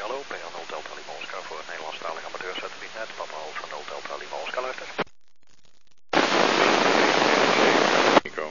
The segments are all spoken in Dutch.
hallo, PA 0 Delta Lima Oscar voor het Nederlandstalig amateursatellietnet, Papa Alpha 0 Delta Lima Oscar luistert. Nico.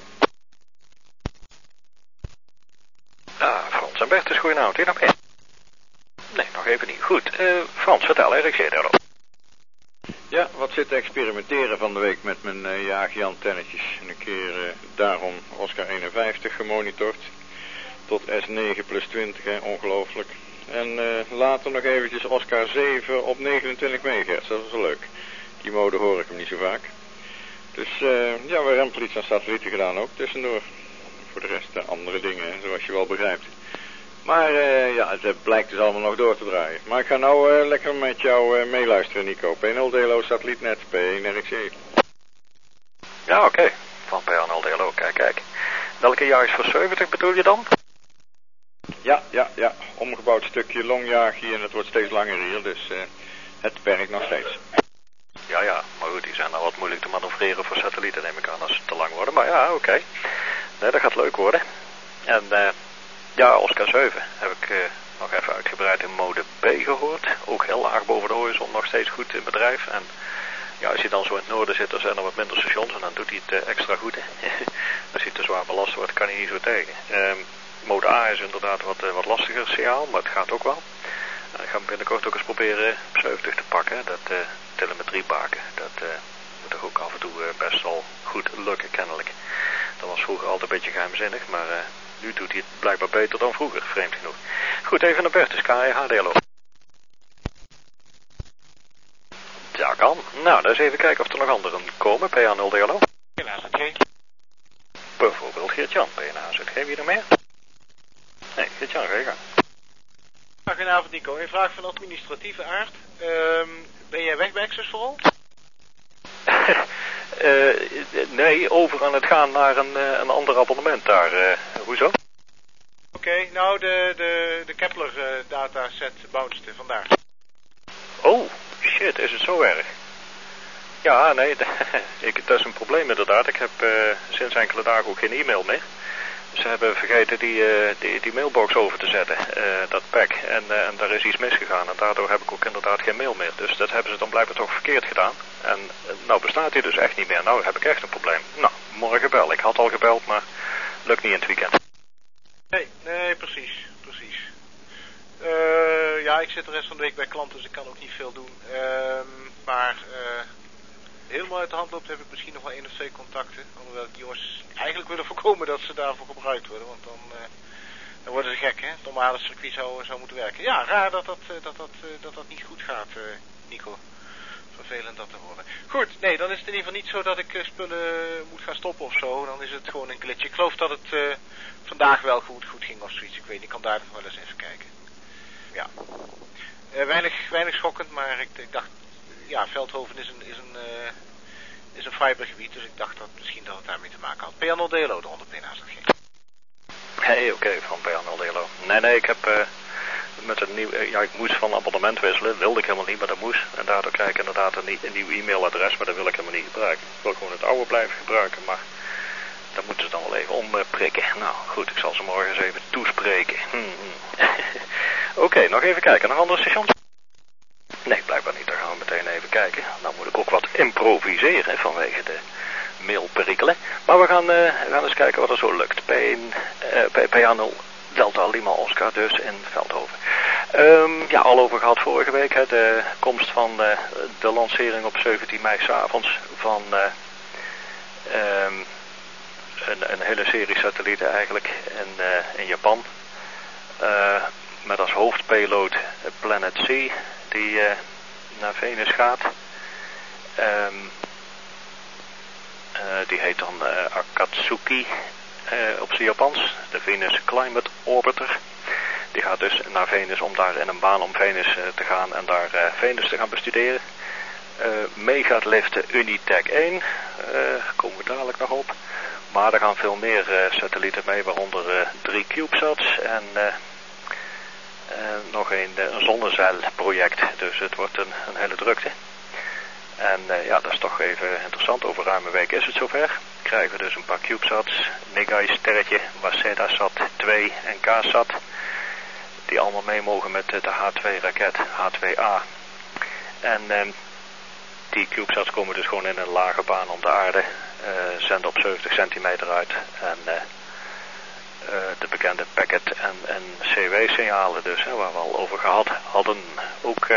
Frans en Bertus, goedenavond, hier nog meer? Nee, nog even niet. Goed, Frans, vertel, Erik Zederlo. Ja, wat zit te experimenteren van de week met mijn jaagje-antennetjes. En een keer daarom Oscar 51 gemonitord. Tot S9 plus 20, hè, ongelooflijk. En later nog eventjes Oscar 7 op 29 MHz, dat is wel leuk. Die mode hoor ik hem niet zo vaak. Dus ja, we hebben iets aan satellieten gedaan ook tussendoor. Voor de rest andere dingen, hè, zoals je wel begrijpt. Maar ja, het blijkt dus allemaal nog door te draaien. Maar ik ga nou lekker met jou meeluisteren, Nico. P0 DLO satellietnet, P1 RxJ. Ja, oké. Van PA 0 DLO, kijk. Welke jaar is voor 70 bedoel je dan? Ja. Omgebouwd stukje longjaagje en het wordt steeds langer hier, dus het werkt nog steeds. Ja, maar goed, die zijn nou wat moeilijk te manoeuvreren voor satellieten, neem ik aan, als ze te lang worden. Maar ja, oké. Nee, dat gaat leuk worden. En ja, Oscar 7 heb ik nog even uitgebreid in mode B gehoord. Ook heel laag boven de horizon, nog steeds goed in bedrijf. En ja, als je dan zo in het noorden zit, dan zijn er wat minder stations en dan doet hij het extra goed. Als hij te zwaar belast wordt, kan hij niet zo tegen. Mode A is inderdaad wat lastiger signaal, maar het gaat ook wel. Ik ga binnenkort ook eens proberen 70 te pakken, dat telemetriebaken. Dat moet toch ook af en toe best wel goed lukken, kennelijk. Dat was vroeger altijd een beetje geheimzinnig, maar nu doet hij het blijkbaar beter dan vroeger, vreemd genoeg. Goed, even naar Bertus, KHDLO. Ja, kan. Nou, dan eens even kijken of er nog anderen komen. PA 0 DLO. PNHZG. Bijvoorbeeld Geert-Jan, PNHZG. Wie er meer? Nee, Geert-Jan, ga je gang. Goedenavond Nico, een vraag van administratieve aard. Ben jij weg bij Access for All? Nee, over aan het gaan naar een ander abonnement daar. Hoezo? Oké, nou de Kepler dataset bounced vandaag. Oh, shit, is het zo erg? Ja, nee, dat is een probleem inderdaad. Ik heb sinds enkele dagen ook geen e-mail meer. Ze hebben vergeten die mailbox over te zetten, dat pack. En daar is iets misgegaan. En daardoor heb ik ook inderdaad geen mail meer. Dus dat hebben ze dan blijkbaar toch verkeerd gedaan. En nou bestaat die dus echt niet meer. Nou heb ik echt een probleem. Nou, morgen bel. Ik had al gebeld, maar lukt niet in het weekend. Nee, precies. Ja, ik zit de rest van de week bij klanten, dus ik kan ook niet veel doen. Maar helemaal uit de hand loopt, heb ik misschien nog wel 1 of 2 contacten. Omdat die jongens eigenlijk willen voorkomen dat ze daarvoor gebruikt worden. Want dan worden ze gek, hè. Het normale circuit zou moeten werken. Ja, raar dat dat niet goed gaat, Nico. Vervelend dat te horen. Goed, nee, dan is het in ieder geval niet zo dat ik spullen moet gaan stoppen of zo. Dan is het gewoon een glitch. Ik geloof dat het vandaag wel goed ging of zoiets. Ik weet niet, ik kan daar nog wel eens even kijken. Ja. Weinig schokkend, maar ik dacht, ja, Veldhoven is een fibergebied, dus ik dacht dat misschien dat het daarmee te maken had. PA 0 DLO, de 100 PNHZG. Hey, oké, van PA 0 DLO. Nee, ik heb met een nieuw, ja, ik moest van abonnement wisselen, wilde ik helemaal niet, maar dat moest. En daardoor krijg ik inderdaad een nieuw e-mailadres, maar dat wil ik helemaal niet gebruiken. Ik wil gewoon het oude blijven gebruiken, maar dat moeten ze dan wel even omprikken. Nou, goed, ik zal ze morgen eens even toespreken. Oké, nog even kijken, nog andere stations? Nee, blijkbaar niet. Dan gaan we meteen even kijken. Nou moet ik ook wat improviseren vanwege de mailperikelen. Maar we gaan eens kijken wat er zo lukt. PA 0 Delta Lima Oscar dus in Veldhoven. Ja, al over gehad vorige week. Hè, de komst van de lancering op 17 mei 's avonds van een hele serie satellieten eigenlijk in Japan. Met als hoofdpayload Planet C, die naar Venus gaat. Die heet dan Akatsuki op zijn Japans, de Venus Climate Orbiter. Die gaat dus naar Venus om daar in een baan om Venus te gaan en daar Venus te gaan bestuderen. Mee gaat liften Unitec 1, komen we dadelijk nog op. Maar er gaan veel meer satellieten mee, waaronder 3 CubeSats en nog een zonnezeilproject. Dus het wordt een hele drukte. En ja, dat is toch even interessant. Over ruim een week is het zover. Krijgen we dus een paar CubeSats, Nigai sterretje, Waseda Sat 2 en KSat. die allemaal mee mogen met de H2-raket, H2A. En die CubeSats komen dus gewoon in een lage baan om de aarde, zenden op 70 centimeter uit en de bekende packet- en CW-signalen dus, waar we al over gehad hadden. Ook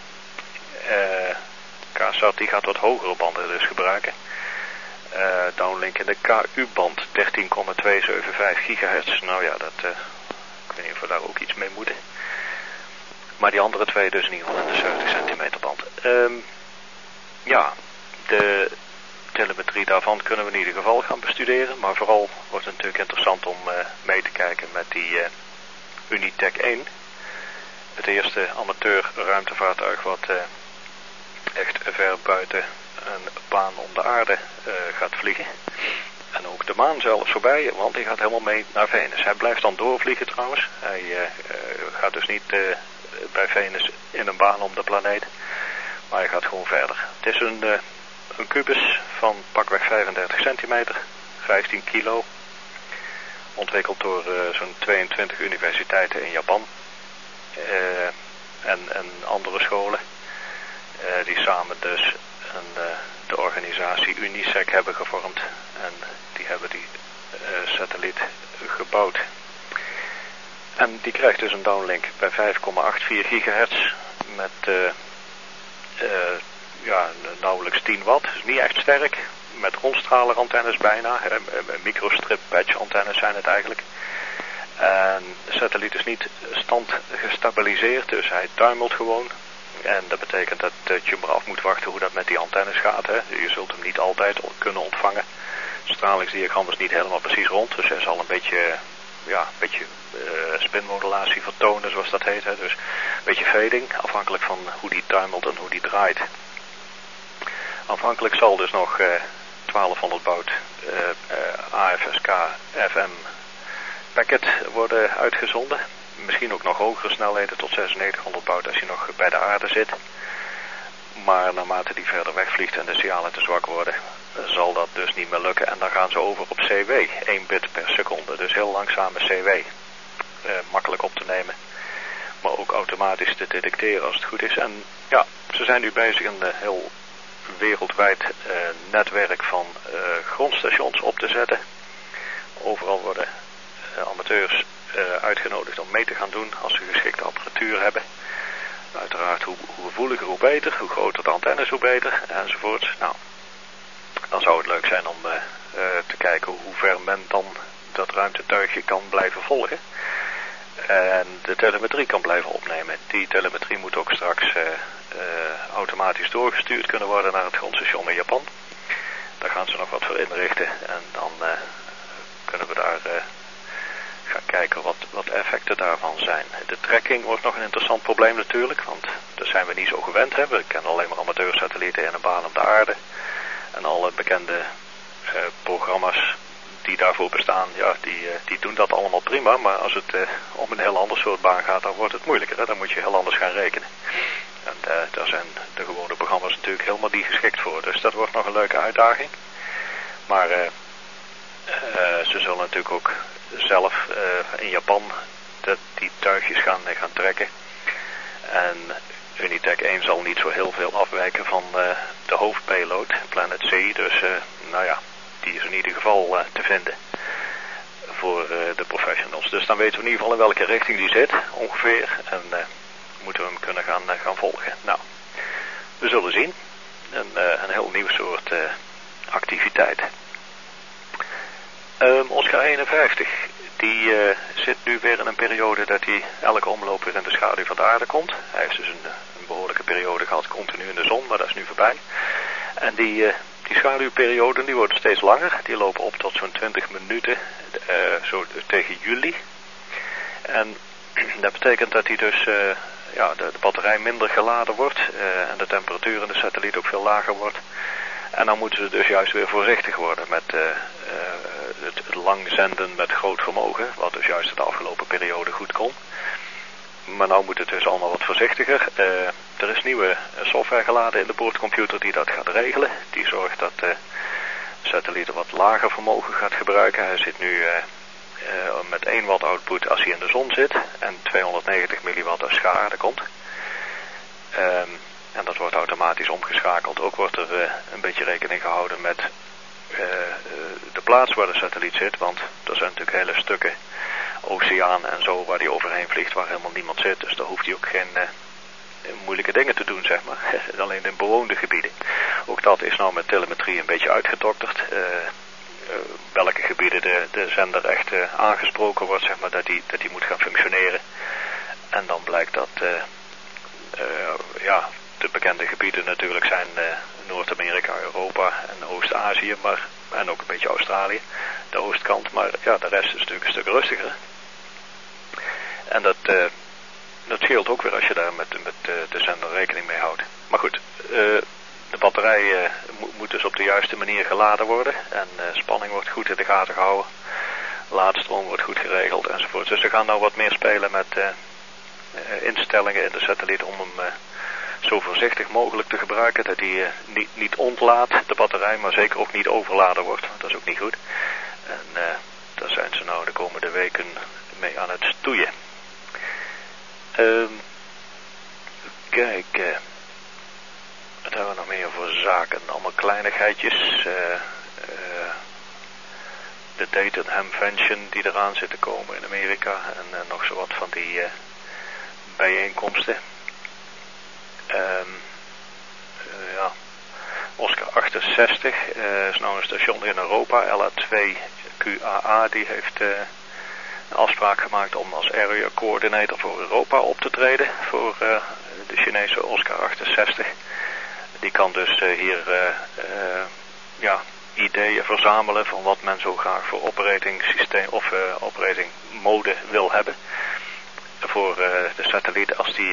KSAT die gaat wat hogere banden dus gebruiken. Downlink in de KU-band 13,275 gigahertz. Nou ja, ik weet niet of we daar ook iets mee moeten. Maar die andere twee dus in ieder geval in de 70 centimeter band. Ja, de telemetrie daarvan kunnen we in ieder geval gaan bestuderen. Maar vooral wordt het natuurlijk interessant om mee te kijken met die Unitec 1. Het eerste amateur ruimtevaartuig wat echt ver buiten een baan om de aarde gaat vliegen. En ook de maan zelfs voorbij, want hij gaat helemaal mee naar Venus. Hij blijft dan doorvliegen trouwens. Hij gaat dus niet bij Venus in een baan om de planeet. Maar hij gaat gewoon verder. Het is een kubus van pakweg 35 centimeter, 15 kilo. Ontwikkeld door zo'n 22 universiteiten in Japan. En andere scholen. Die samen dus de organisatie UNISEC hebben gevormd. En die hebben die satelliet gebouwd. En die krijgt dus een downlink bij 5,84 gigahertz met nauwelijks 10 watt. Dus niet echt sterk. Met rondstralerantennes bijna. Microstrip patch antennes zijn het eigenlijk. En de satelliet is niet standgestabiliseerd, dus hij tuimelt gewoon. En dat betekent dat je maar af moet wachten hoe dat met die antennes gaat. Hè. Je zult hem niet altijd kunnen ontvangen. Het stralingsdiagram is niet helemaal precies rond, dus hij zal een beetje spinmodulatie vertonen, zoals dat heet. Hè. Dus een beetje fading, afhankelijk van hoe die tuimelt en hoe die draait. Aanvankelijk zal dus nog 1200 baud AFSK FM packet worden uitgezonden. Misschien ook nog hogere snelheden tot 9600 baud als je nog bij de aarde zit. Maar naarmate die verder wegvliegt en de signalen te zwak worden, zal dat dus niet meer lukken. En dan gaan ze over op CW, 1 bit per seconde. Dus heel langzame CW. Makkelijk op te nemen. Maar ook automatisch te detecteren als het goed is. En ja, ze zijn nu bezig een heel wereldwijd netwerk van grondstations op te zetten. Overal worden amateurs uitgenodigd om mee te gaan doen als ze geschikte apparatuur hebben. Uiteraard hoe gevoeliger hoe beter, hoe groter de antennes hoe beter enzovoort. Nou, dan zou het leuk zijn om te kijken hoe ver men dan dat ruimtetuigje kan blijven volgen. En de telemetrie kan blijven opnemen. Die telemetrie moet ook straks automatisch doorgestuurd kunnen worden naar het grondstation in Japan. Daar gaan ze nog wat voor inrichten en dan kunnen we daar gaan kijken wat effecten daarvan zijn. De tracking wordt nog een interessant probleem natuurlijk, want daar zijn we niet zo gewend. Hè. We kennen alleen maar amateursatellieten in een baan om de aarde. En alle bekende programma's die daarvoor bestaan, ja, die doen dat allemaal prima. Maar als het om een heel ander soort baan gaat, dan wordt het moeilijker. Hè. Dan moet je heel anders gaan rekenen. En daar zijn de gewone programma's natuurlijk helemaal niet geschikt voor. Dus dat wordt nog een leuke uitdaging. Maar ze zullen natuurlijk ook zelf in Japan die tuigjes gaan trekken. En Unitec 1 zal niet zo heel veel afwijken van de hoofdpayload, Planet C. Dus die is in ieder geval te vinden voor de professionals. Dus dan weten we in ieder geval in welke richting die zit, ongeveer. En moeten we hem kunnen gaan volgen. Nou, we zullen zien. Een heel nieuw soort activiteit. Oscar 51, die zit nu weer in een periode dat hij elke omloop weer in de schaduw van de aarde komt. Hij heeft dus een behoorlijke periode gehad, continu in de zon, maar dat is nu voorbij. En die schaduwperioden die worden steeds langer. Die lopen op tot zo'n 20 minuten, zo tegen juli. En dat betekent dat hij dus de batterij minder geladen wordt en de temperatuur in de satelliet ook veel lager wordt. En dan moeten ze dus juist weer voorzichtig worden met het lang zenden met groot vermogen, wat dus juist de afgelopen periode goed kon. Maar nou moet het dus allemaal wat voorzichtiger. Er is nieuwe software geladen in de boordcomputer die dat gaat regelen. Die zorgt dat de satelliet wat lager vermogen gaat gebruiken. Hij zit nu met 1 watt output als hij in de zon zit en 290 milliwatt als schaarde komt. En dat wordt automatisch omgeschakeld. Ook wordt er een beetje rekening gehouden met de plaats waar de satelliet zit, want er zijn natuurlijk hele stukken oceaan en zo waar die overheen vliegt waar helemaal niemand zit. Dus daar hoeft hij ook geen moeilijke dingen te doen, zeg maar. Alleen in bewoonde gebieden. Ook dat is nou met telemetrie een beetje uitgedokterd. Welke gebieden de zender echt aangesproken wordt, zeg maar, dat die moet gaan functioneren. En dan blijkt dat de bekende gebieden natuurlijk zijn Noord-Amerika, Europa en Oost-Azië, en ook een beetje Australië, de oostkant, maar ja, de rest is natuurlijk een stuk rustiger. En dat scheelt ook weer als je daar met de zender rekening mee houdt. Maar goed, de batterij moet dus op de juiste manier geladen worden en spanning wordt goed in de gaten gehouden, laadstroom wordt goed geregeld enzovoort. Dus we gaan nou wat meer spelen met instellingen in de satelliet om hem zo voorzichtig mogelijk te gebruiken, dat hij niet ontlaadt, de batterij, maar zeker ook niet overladen wordt, want dat is ook niet goed. En daar zijn ze nou de komende weken mee aan het stoeien. Kijk, wat hebben we nog meer voor zaken? Allemaal kleinigheidjes. De Datenham-Convention die eraan zit te komen in Amerika en nog zo wat van die bijeenkomsten. Oscar 68 is nou een station in Europa, LA2QAA, die heeft een afspraak gemaakt om als area coördinator voor Europa op te treden voor de Chinese Oscar 68. Die kan dus hier ideeën verzamelen van wat men zo graag voor operating systeem of operating mode wil hebben voor de satelliet als die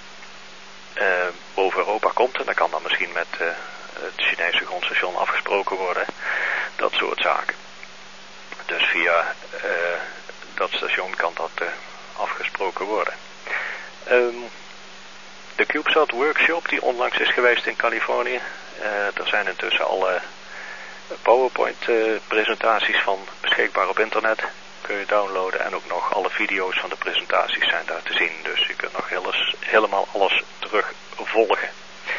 boven Europa komt. En dan kan dan misschien met het Chinese grondstation afgesproken worden. Dat soort zaken. Dus via dat station kan dat afgesproken worden. De CubeSat workshop die onlangs is geweest in Californië. Er zijn intussen alle PowerPoint presentaties van beschikbaar op internet. Kun je downloaden en ook nog alle video's van de presentaties zijn daar te zien. Dus je kunt nog helemaal alles terugvolgen.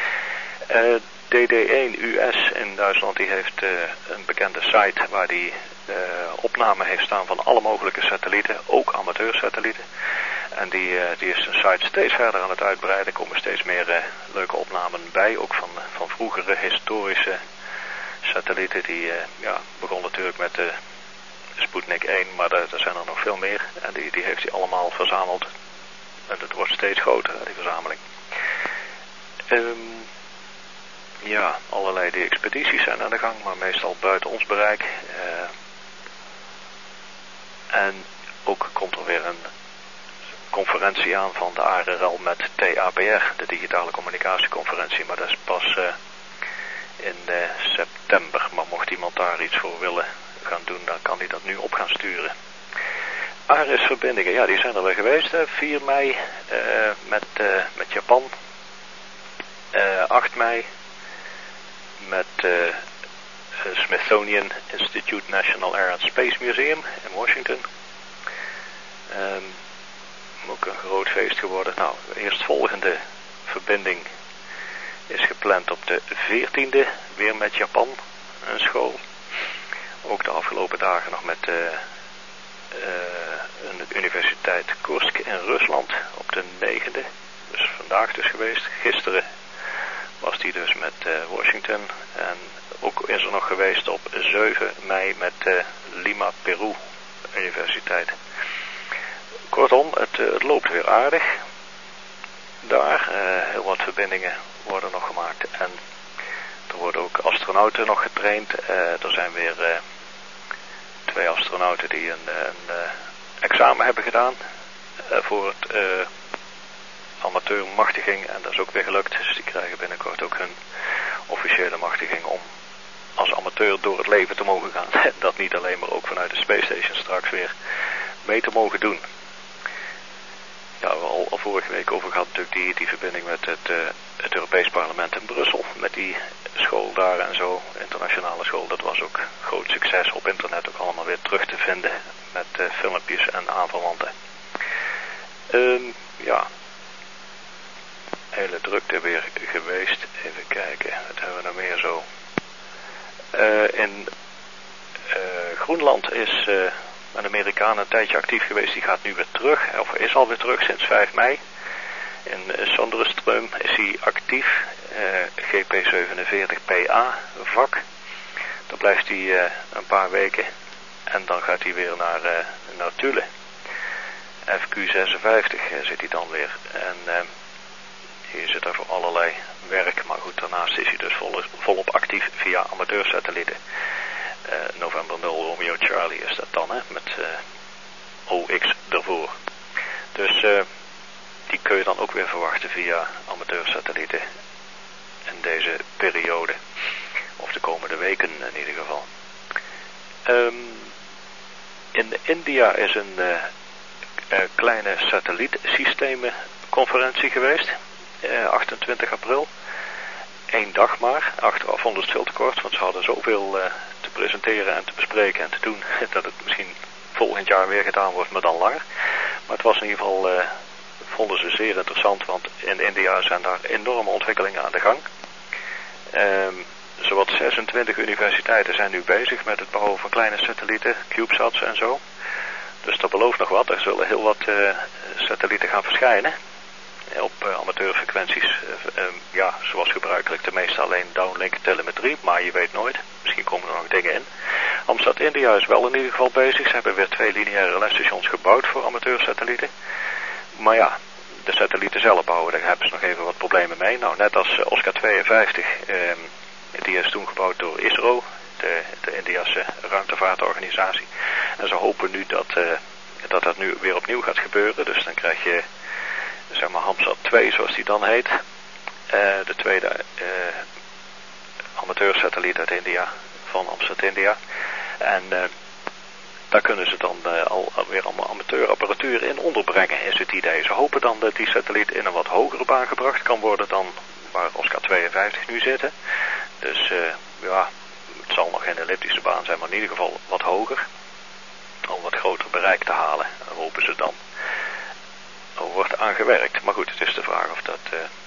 DD1 US in Duitsland die heeft een bekende site waar die opname heeft staan van alle mogelijke satellieten, ook amateursatellieten. En die is zijn site steeds verder aan het uitbreiden. Er komen steeds meer leuke opnamen bij, ook van vroegere historische satellieten. Die begon natuurlijk met de Sputnik 1, maar er zijn er nog veel meer. En die heeft hij allemaal verzameld. En het wordt steeds groter, die verzameling. Allerlei die expedities zijn aan de gang, maar meestal buiten ons bereik. En ook komt er weer een conferentie aan van de ARRL met TAPR, de digitale communicatieconferentie. Maar dat is pas in september. Maar mocht iemand daar iets voor willen gaan doen, dan kan hij dat nu op gaan sturen. ARIS-verbindingen, ja, die zijn er weer geweest. 4 mei met Japan. 8 mei met Smithsonian Institute National Air and Space Museum in Washington. Ook een groot feest geworden. Nou, de eerstvolgende verbinding is gepland op de 14e, weer met Japan, een school. Ook de afgelopen dagen nog met een universiteit Kursk in Rusland op de 9e. Dus vandaag dus geweest. Gisteren was die dus met Washington. En ook is er nog geweest op 7 mei met Lima, Peru Universiteit. Kortom, het loopt weer aardig. Daar, heel wat verbindingen worden nog gemaakt. En er worden ook astronauten nog getraind. Er zijn weer 2 astronauten die een examen hebben gedaan voor het amateurmachtiging. En dat is ook weer gelukt. Dus die krijgen binnenkort ook hun officiële machtiging om als amateur door het leven te mogen gaan. En dat niet alleen, maar ook vanuit de Space Station straks weer mee te mogen doen. Ja, we al vorige week over gehad natuurlijk die verbinding met het Europees Parlement in Brussel. Met die school daar en zo, internationale school. Dat was ook groot succes op internet ook allemaal weer terug te vinden. met filmpjes en aanverwanten. Ja, hele drukte weer geweest. Even kijken, wat hebben we nou meer zo? In Groenland is een Amerikaan een tijdje actief geweest. Die gaat nu weer terug, of is alweer terug sinds 5 mei. In Sonderström is hij actief, GP47PA vak. Dan blijft hij een paar weken en dan gaat hij weer naar Thule. FQ56 zit hij dan weer. En hier zit er voor allerlei werk, maar goed, daarnaast is hij dus volop actief via amateursatellieten. November 0 Romeo Charlie is dat dan, hè, met OX ervoor. Dus die kun je dan ook weer verwachten via amateursatellieten in deze periode. Of de komende weken in ieder geval. In India is een kleine satellietsystemenconferentie geweest. 28 april. 1 dag maar. Achteraf vonden ze het veel te kort, want ze hadden zoveel te presenteren en te bespreken en te doen, dat het misschien volgend jaar weer gedaan wordt, maar dan langer. Maar het was in ieder geval, vonden ze zeer interessant, want in India zijn daar enorme ontwikkelingen aan de gang. Zowat 26 universiteiten zijn nu bezig met het bouwen van kleine satellieten, CubeSats en zo. Dus dat belooft nog wat. Er zullen heel wat satellieten gaan verschijnen. Op amateurfrequenties, ja, zoals gebruikelijk de meeste alleen downlink telemetrie, maar je weet nooit. Misschien komen er nog dingen in. Amstad India is wel in ieder geval bezig. Ze hebben weer 2 lineaire relais-stations gebouwd voor amateursatellieten. Maar ja, de satellieten zelf bouwen, daar hebben ze nog even wat problemen mee. Nou, net als Oscar 52, die is toen gebouwd door ISRO, de Indiase ruimtevaartorganisatie. En ze hopen nu dat nu weer opnieuw gaat gebeuren. Dus dan krijg je, zeg maar, Hamsat 2, zoals die dan heet. De tweede amateursatelliet uit India, van Amstad India. En daar kunnen ze dan alweer allemaal amateurapparatuur in onderbrengen, is het idee. Ze hopen dan dat die satelliet in een wat hogere baan gebracht kan worden dan waar Oscar 52 nu zitten. Dus ja, het zal nog geen elliptische baan zijn, maar in ieder geval wat hoger. Om wat groter bereik te halen, hopen ze dan. Er wordt aan gewerkt. Maar goed, het is de vraag of dat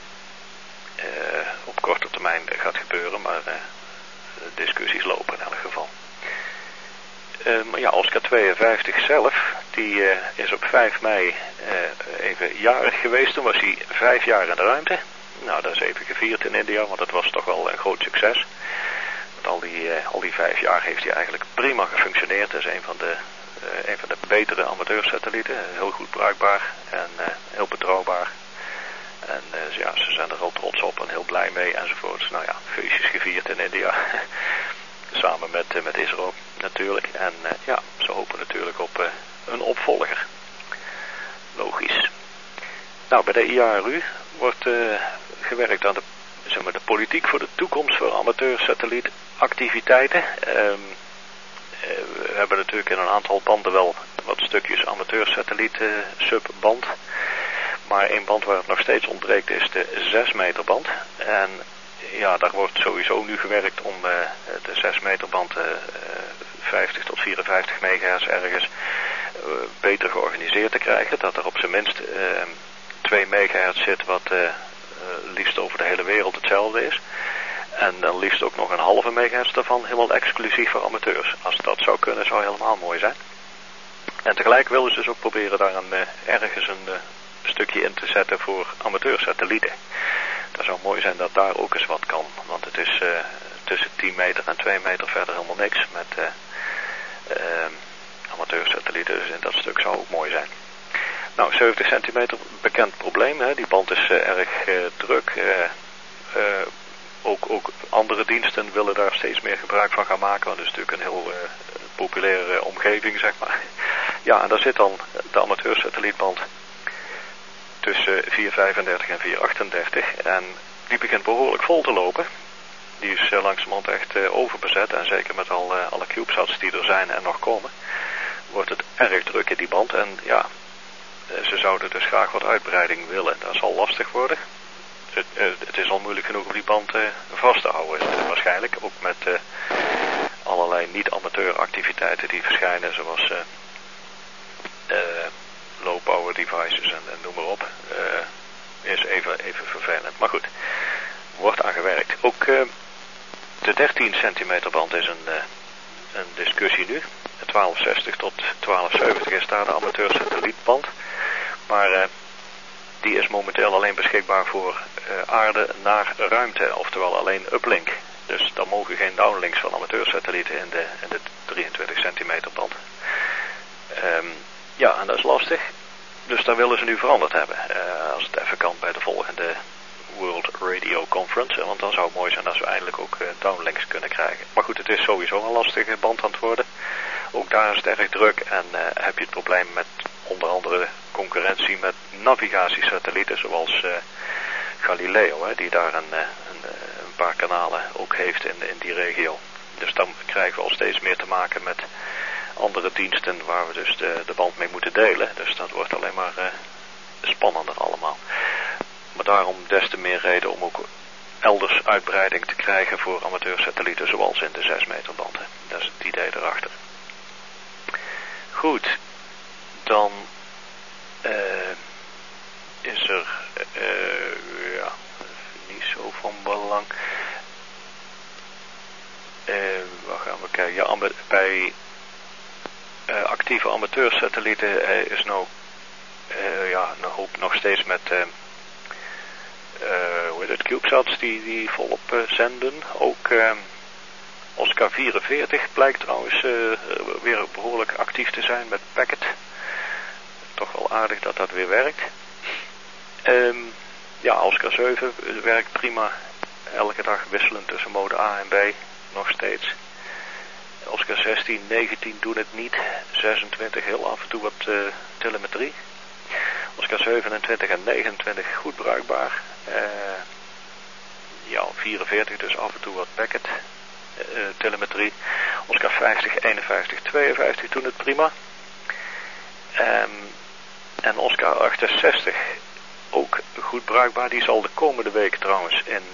op korte termijn gaat gebeuren. Maar discussies lopen in elk geval. Maar ja, Oscar 52 zelf, die is op 5 mei even jarig geweest. Toen was hij 5 jaar in de ruimte. Nou, dat is even gevierd in India, want het was toch wel een groot succes. Want al die 5 jaar heeft hij eigenlijk prima gefunctioneerd. Dat is een van de betere amateursatellieten. Heel goed bruikbaar en heel betrouwbaar. En ja, ze zijn er al trots op en heel blij mee enzovoorts. Nou ja, feestjes gevierd in India. Samen met ISRO natuurlijk. En ja, ze hopen natuurlijk op een opvolger. Logisch. Nou, bij de IARU wordt gewerkt aan de politiek voor de toekomst voor amateursatellietactiviteiten. We hebben natuurlijk in een aantal banden wel wat stukjes amateursatelliet subband. Maar één band waar het nog steeds ontbreekt is de 6 meter band. En ja, daar wordt sowieso nu gewerkt om de 6 meter band 50 tot 54 megahertz ergens beter georganiseerd te krijgen. Dat er op zijn minst 2 megahertz zit wat liefst over de hele wereld hetzelfde is. En dan liefst ook nog een halve megahertz daarvan helemaal exclusief voor amateurs. Als dat zou kunnen, zou helemaal mooi zijn. En tegelijk willen ze dus ook proberen daar ergens een stukje in te zetten voor amateursatellieten. Dat zou mooi zijn dat daar ook eens wat kan. Want het is tussen 10 meter en 2 meter verder helemaal niks met amateursatellieten. Dus in dat stuk zou ook mooi zijn. Nou, 70 centimeter, bekend probleem. Hè? Die band is erg druk. Ook andere diensten willen daar steeds meer gebruik van gaan maken. Want het is natuurlijk een heel populaire omgeving, zeg maar. Ja, en daar zit dan de amateursatellietband tussen 435 en 438. En die begint behoorlijk vol te lopen. Die is langzamerhand echt overbezet. En zeker met alle CubeSats die er zijn en nog komen, wordt het erg druk in die band. En ja, ze zouden dus graag wat uitbreiding willen. Dat zal lastig worden. Het is al moeilijk genoeg om die band vast te houden. Waarschijnlijk ook met allerlei niet-amateuractiviteiten die verschijnen. Zoals low power devices en noem maar op, is even vervelend. Maar goed, wordt aan gewerkt. Ook de 13 centimeter band is een discussie nu. 1260 tot 1270 is daar de amateur satellietband. Maar die is momenteel alleen beschikbaar voor aarde naar ruimte, oftewel alleen uplink. Dus dan mogen geen downlinks van amateursatellieten in de 23 centimeter band. Ja, en dat is lastig. Dus daar willen ze nu veranderd hebben. Als het even kan bij de volgende World Radio Conference. Want dan zou het mooi zijn als we eindelijk ook downlinks kunnen krijgen. Maar goed, het is sowieso een lastige band aan het worden. Ook daar is het erg druk en heb je het probleem met onder andere concurrentie met navigatiesatellieten zoals Galileo, die daar een paar kanalen ook heeft in die regio. Dus dan krijgen we al steeds meer te maken met andere diensten waar we dus de band mee moeten delen. Dus dat wordt alleen maar spannender allemaal. Maar daarom des te meer reden om ook elders uitbreiding te krijgen voor amateursatellieten zoals in de 6 meter band. Dat is het idee erachter. Goed, dan is er ja, niet zo van belang. Waar gaan we kijken? Ja, bij actieve amateursatellieten is nou een hoop nog steeds met CubeSats die volop zenden. Ook Oscar 44 blijkt trouwens weer behoorlijk actief te zijn met Packet. Toch wel aardig dat dat weer werkt. Ja, Oscar 7 werkt prima. Elke dag wisselend tussen mode A en B. Nog steeds. Oscar 16, 19 doen het niet. 26 heel af en toe wat telemetrie. Oscar 27 en 29 goed bruikbaar. Ja, 44 dus af en toe wat packet telemetrie. Oscar 50, 51, 52 doen het prima. En Oscar 68 ook goed bruikbaar. Die zal de komende week trouwens in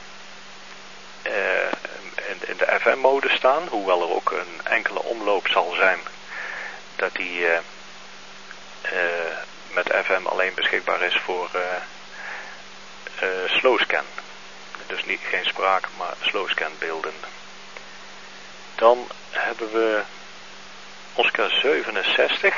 de FM-mode staan. Hoewel er ook een enkele omloop zal zijn dat die met FM alleen beschikbaar is voor slowscan. Dus geen spraak, maar slowscan beelden. Dan hebben we Oscar 67,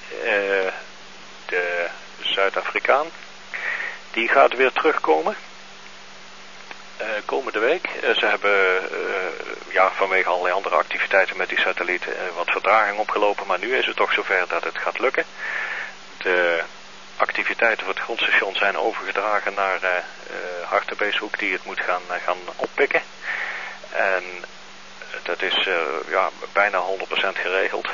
de Zuid-Afrikaan. Die gaat weer terugkomen. Komende week. Ze hebben vanwege allerlei andere activiteiten met die satellieten wat vertraging opgelopen. Maar nu is het toch zover dat het gaat lukken. De activiteiten voor het grondstation zijn overgedragen naar Hartenbeeshoek die het moet gaan oppikken. En dat is bijna 100% geregeld.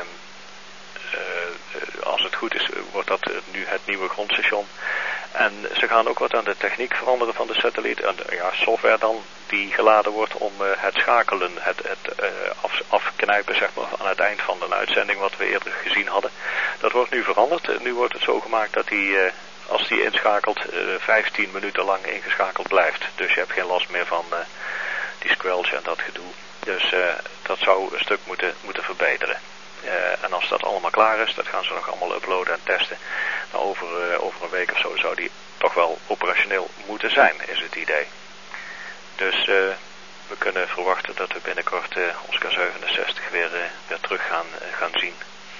Als het goed is, wordt dat nu het nieuwe grondstation. En ze gaan ook wat aan de techniek veranderen van de satelliet. En software dan die geladen wordt om het schakelen, het afknijpen zeg maar, aan het eind van een uitzending wat we eerder gezien hadden. Dat wordt nu veranderd. Nu wordt het zo gemaakt dat hij, als hij inschakelt, 15 minuten lang ingeschakeld blijft. Dus je hebt geen last meer van die squelch en dat gedoe. Dus dat zou een stuk moeten verbeteren. En als dat allemaal klaar is, dat gaan ze nog allemaal uploaden en testen. Nou, over een week of zo zou die toch wel operationeel moeten zijn, is het idee. Dus we kunnen verwachten dat we binnenkort Oscar 67 weer terug gaan zien.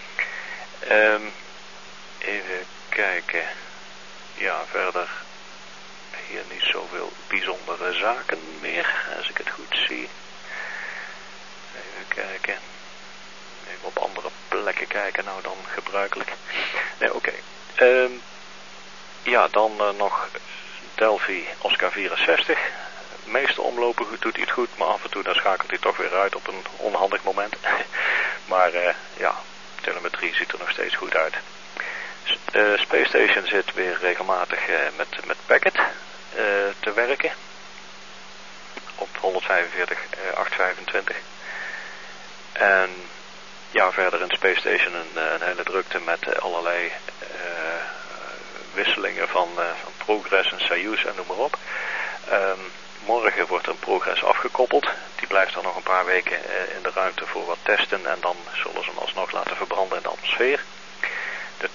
Even kijken. Ja, verder hier niet zoveel bijzondere zaken meer, als ik het goed zie. Even kijken. Even op andere plekken kijken nou dan gebruikelijk. Nee, oké. Dan nog Delphi Oscar 64. De meeste omlopen doet hij het goed, maar af en toe dan schakelt hij toch weer uit op een onhandig moment. Maar telemetrie ziet er nog steeds goed uit. Space Station zit weer regelmatig met Packet te werken. Op 145, 825. En verder in Space Station een hele drukte met allerlei wisselingen van Progress en Soyuz en noem maar op. Morgen wordt een Progress afgekoppeld. Die blijft dan nog een paar weken in de ruimte voor wat testen en dan zullen ze hem alsnog laten verbranden in de atmosfeer. De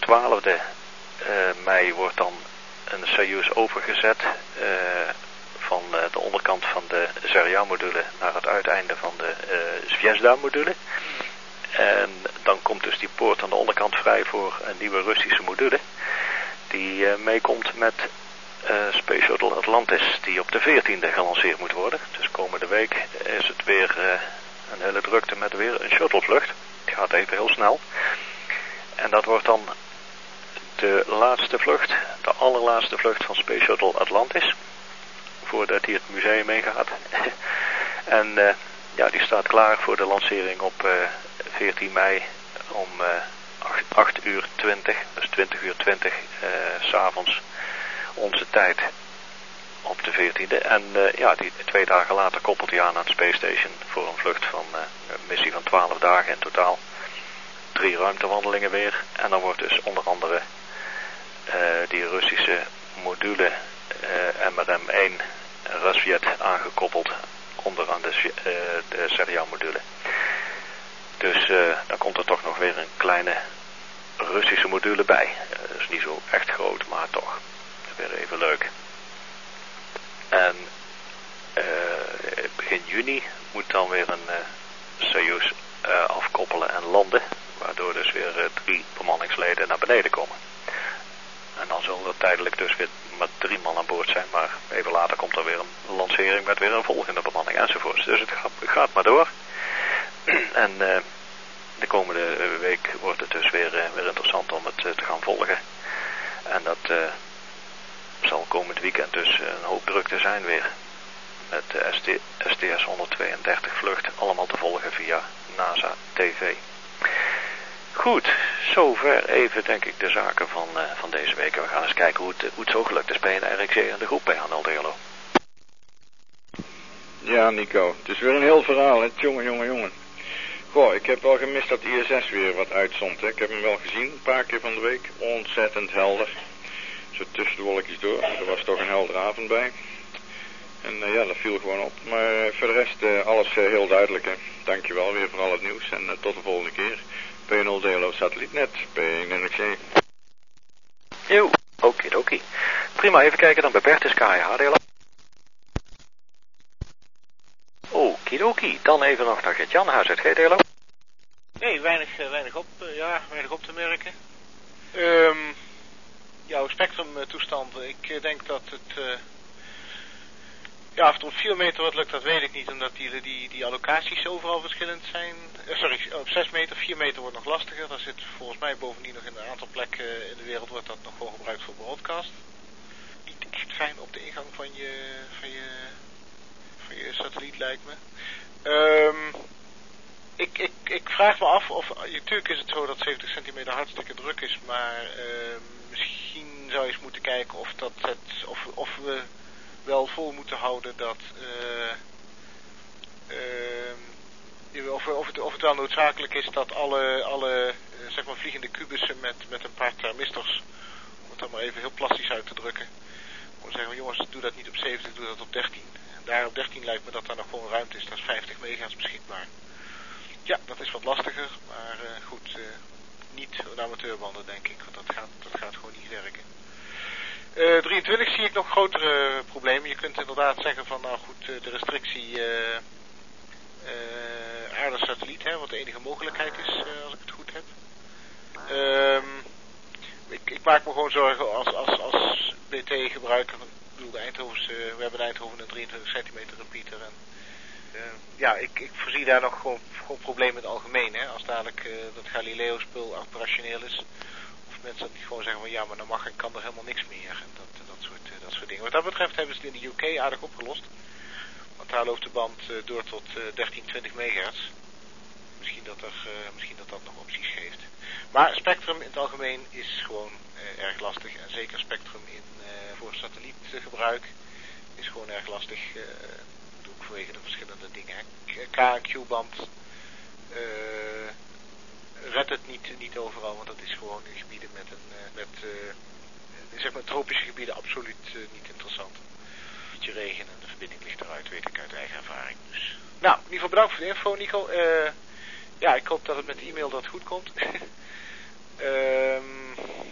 12e mei wordt dan een Soyuz overgezet van de onderkant van de Zarya-module naar het uiteinde van de Zvezda-module. En dan komt dus die poort aan de onderkant vrij voor een nieuwe Russische module die meekomt met Space Shuttle Atlantis, die op de 14e gelanceerd moet worden. Dus komende week is het weer een hele drukte met weer een shuttlevlucht. Het gaat even heel snel. En dat wordt dan de laatste vlucht, de allerlaatste vlucht van Space Shuttle Atlantis, voordat hij het museum ingaat. En die staat klaar voor de lancering op 14 mei om 8 uur 20, dus 20 uur 20 s'avonds onze tijd op de 14e. En die 2 dagen later koppelt hij aan het Space Station voor een vlucht van een missie van 12 dagen in totaal. 3 ruimtewandelingen weer. En dan wordt dus onder andere die Russische module MRM-1 Razviet aangekoppeld onderaan de Zarya-module. Dus dan komt er toch nog weer een kleine Russische module bij. Dat is niet zo echt groot, maar toch weer even leuk. En begin juni moet dan weer een Soyuz afkoppelen en landen, waardoor dus weer 3 bemanningsleden naar beneden komen. En dan zullen er tijdelijk dus weer met 3 man aan boord zijn, maar even later komt er weer een lancering met weer een volgende bemanning enzovoorts. Dus het gaat maar door. En de komende week wordt het dus weer interessant om het te gaan volgen. En dat zal komend weekend dus een hoop drukte zijn weer. Met de STS 132 vlucht allemaal te volgen via NASA TV. Goed, zover even denk ik de zaken van deze week. En we gaan eens kijken hoe het zo gelukt is bij een RXC en de groep bij Hanaldelo. Ja, Nico, het is weer een heel verhaal, hè? Jongen. Goh, ik heb wel gemist dat ISS weer wat uitzond, hè? Ik heb hem wel gezien, een paar keer van de week. Ontzettend helder. Zo tussen de wolkjes door. Er was toch een heldere avond bij. En dat viel gewoon op. Maar voor de rest alles heel duidelijk, hè? Dankjewel weer voor al het nieuws. En tot de volgende keer. P0 Delo Satellietnet, P1NXC. Jo, oké. Prima, even kijken dan bij Bertus KH Delo. Okidoki, dan even nog naar Gert-Jan, HZG Delo. Nee, weinig op te merken. Jouw spectrumtoestanden, ik denk dat het... of het op 4 meter wat lukt, dat weet ik niet, omdat die allocaties overal verschillend zijn. Op 6 meter, 4 meter wordt nog lastiger. Dat zit volgens mij bovendien nog in een aantal plekken in de wereld wordt dat nog gewoon gebruikt voor broadcast. Niet echt fijn op de ingang van je satelliet, lijkt me. Ik vraag me af of, natuurlijk is het zo dat 70 centimeter hartstikke druk is, maar misschien zou je eens moeten kijken of we wel vol moeten houden dat of het wel noodzakelijk is dat alle zeg maar vliegende kubussen met een paar thermistors, om het dan maar even heel plastisch uit te drukken, om te zeggen, jongens, doe dat niet op 70, doe dat op 13. En daar op 13 lijkt me dat daar nog gewoon ruimte is, dat is 50 megahertz beschikbaar. Ja, dat is wat lastiger, maar goed, niet een amateurbanden denk ik, want dat gaat gewoon niet werken. 23 zie ik nog grotere problemen. Je kunt inderdaad zeggen van, nou goed, de restrictie aarde-satelliet, wat de enige mogelijkheid is, als ik het goed heb. Ik maak me gewoon zorgen als BT-gebruiker. Ik bedoel, we hebben in Eindhoven een 23 centimeter repeater. En, ik voorzie daar nog gewoon problemen in het algemeen. Hè? Als dadelijk dat Galileo-spul operationeel is. Of mensen dat niet gewoon zeggen van ja, maar dan mag en kan er helemaal niks meer. En dat soort dingen. Wat dat betreft hebben ze het in de UK aardig opgelost. Want daar loopt de band door tot 13-20 megahertz. Misschien dat nog opties geeft. Maar spectrum in het algemeen is gewoon erg lastig. En zeker spectrum voor satellietgebruik is gewoon erg lastig. Ook vanwege de verschillende dingen. K- en Q-band redt het niet overal. Want dat is gewoon in gebieden met zeg maar tropische gebieden absoluut niet interessant. Een beetje regen en de verbinding ligt eruit, weet ik uit eigen ervaring. Dus. Nou, in ieder geval bedankt voor de info, Nico. Ik hoop dat het met de e-mail dat goed komt.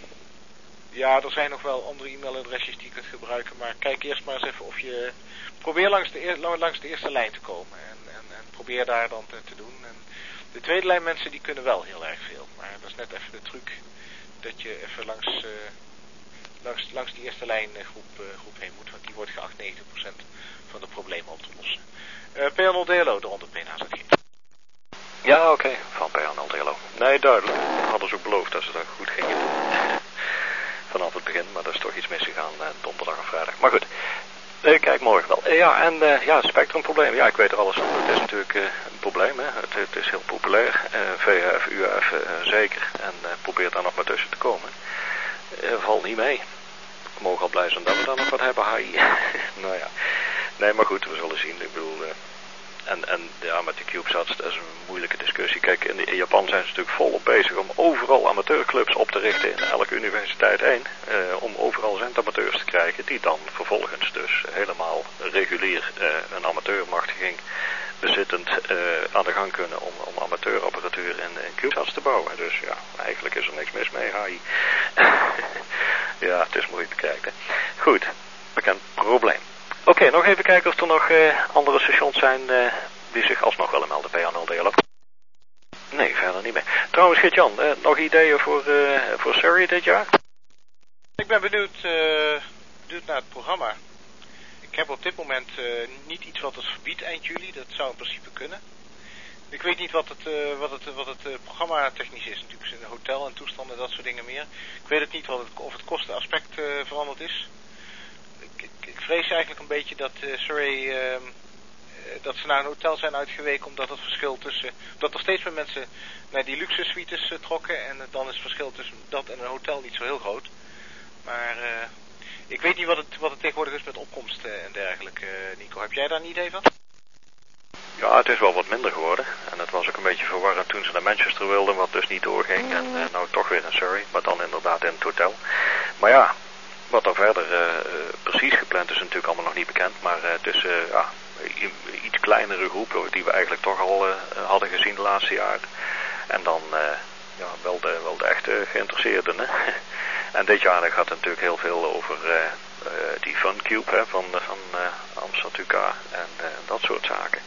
Ja, er zijn nog wel andere e-mailadresjes die je kunt gebruiken, maar kijk eerst maar eens even of je... Probeer langs de eerste lijn te komen en probeer daar dan te doen. En de tweede lijn mensen die kunnen wel heel erg veel, maar dat is net even de truc dat je even langs die eerste lijn groep heen moet, want die wordt geacht 90% van de problemen op te lossen. PL0 DLO, de onder PNAZG. Ja, oké, van PL0 DLO. Nee, duidelijk. Hadden ze ook beloofd dat ze dat goed gingen doen. Vanaf het begin, maar er is toch iets misgegaan donderdag en vrijdag. Maar goed, kijk morgen wel. Ja, spectrumprobleem. Ja, ik weet er alles van. Het is natuurlijk een probleem, hè. Het is heel populair. VHF, UHF zeker. En probeer daar nog maar tussen te komen. Valt niet mee. We mogen al blij zijn dat we daar nog wat hebben. Nou ja. Nee, maar goed, we zullen zien. Ik bedoel... En ja, met de CubeSats, dat is een moeilijke discussie. Kijk, in Japan zijn ze natuurlijk volop bezig om overal amateurclubs op te richten in elke universiteit één. Om overal zendamateurs te krijgen die dan vervolgens dus helemaal regulier een amateurmachtiging bezittend aan de gang kunnen om amateurapparatuur in CubeSats te bouwen. Dus ja, eigenlijk is er niks mis mee, HI. Ja, het is moeilijk te kijken. Goed, bekend probleem. Oké, nog even kijken of er nog andere stations zijn die zich alsnog willen melden, PL0 DLO. Nee, verder niet meer. Trouwens, Geert-Jan, nog ideeën voor Surrey dit jaar? Ik ben benieuwd naar het programma. Ik heb op dit moment niet iets wat het verbiedt eind juli, dat zou in principe kunnen. Ik weet niet wat het programma technisch is, natuurlijk in een hotel en toestanden en dat soort dingen meer. Ik weet het niet of het kostenaspect veranderd is. Ik vrees eigenlijk een beetje dat Surrey, dat ze naar een hotel zijn uitgeweken omdat het verschil tussen, dat er steeds meer mensen naar die luxe suites trokken en dan is het verschil tussen dat en een hotel niet zo heel groot. Maar ik weet niet wat het tegenwoordig is met opkomst en dergelijke. Nico, heb jij daar een idee van? Ja, het is wel wat minder geworden. En het was ook een beetje verwarrend toen ze naar Manchester wilden, wat dus niet doorging. En nou toch weer naar Surrey, maar dan inderdaad in het hotel. Maar ja, wat er verder precies gepland is natuurlijk allemaal nog niet bekend. Maar het is iets kleinere groep die we eigenlijk toch al hadden gezien de laatste jaren. En dan wel de echte geïnteresseerden. Hè? En dit jaar gaat het natuurlijk heel veel over die FunCube van Amsterdam UK en dat soort zaken.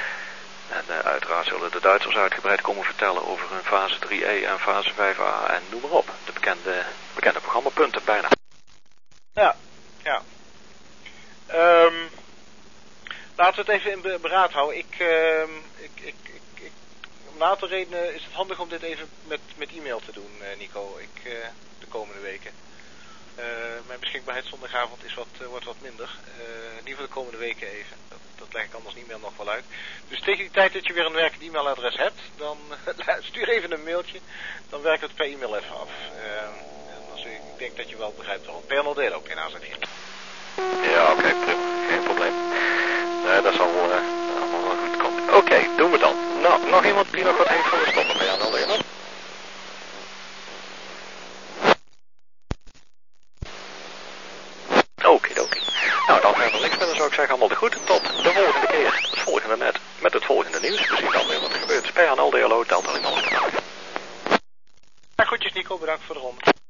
En uiteraard zullen de Duitsers uitgebreid komen vertellen over hun fase 3E en fase 5A en noem maar op. De bekende programmapunten bijna. Ja. Laten we het even in beraad houden. Om een aantal redenen is het handig om dit even met e-mail te doen, Nico. De komende weken. Mijn beschikbaarheid zondagavond wordt wat minder. In ieder geval de komende weken even. Dat leg ik anders niet meer nog wel uit. Dus tegen die tijd dat je weer een werkend e-mailadres hebt, dan stuur even een mailtje. Dan werken we het per e-mail even af. Ik denk dat je wel begrijpt waarom. PL0 DLO ook in AZG. Ja, oké, prima. Geen probleem. Nee, dat zal allemaal wel goed komen. Oké, doen we dan. Nou, nog iemand die nog wat heeft van de stoppen bij PL0 DLO? Oké. Nou, dan verder niks meer. Dan zou ik zeggen allemaal de groeten. Tot de volgende keer. Het volgende net. Met het volgende nieuws. We zien dan weer wat er gebeurt. PL0 DLO, Delta Lima. Groetjes Nico, bedankt voor de ronde.